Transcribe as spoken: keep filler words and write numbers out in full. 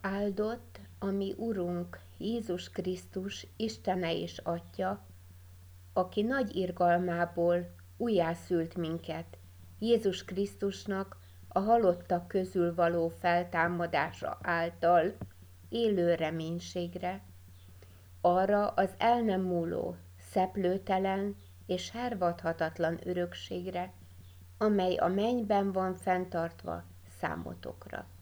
Áldott a mi Urunk, Jézus Krisztus, Istene és Atya, aki nagy irgalmából újjászült minket, Jézus Krisztusnak a halottak közül való feltámadása által élő reménységre, arra az el nem múló, szeplőtelen és hervadhatatlan örökségre, amely a mennyben van fenntartva számotokra.